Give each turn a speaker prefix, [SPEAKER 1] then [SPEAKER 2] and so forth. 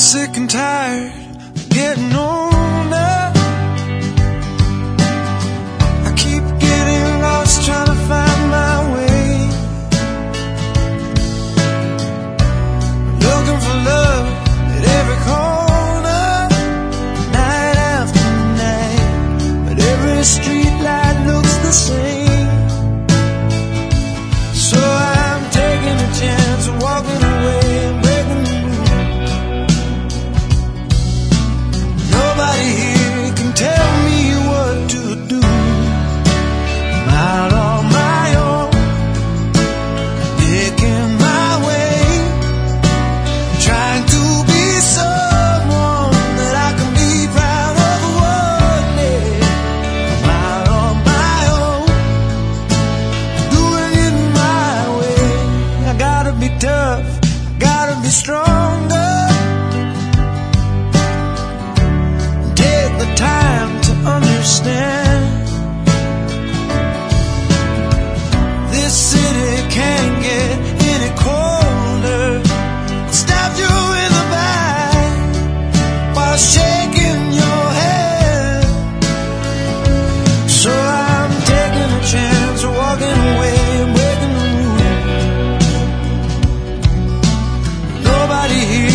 [SPEAKER 1] sick and tired of getting older. I keep getting lost trying to find my way, looking for love at every corner, night after night, but every street light looks the same. So I'm taking a chance of walking away and breaking the rules. Nobody here can tell me what to do. I'm out on my own, making my way, trying to be someone that I can be proud of one day. I'm out on my own, doing it my way. I gotta be tough, gotta be stronger. Take the time to understand. This city can't get any colder. Stab you in the back while shaking your head. So I'm taking a chance of walking away and breaking the rules. Nobody here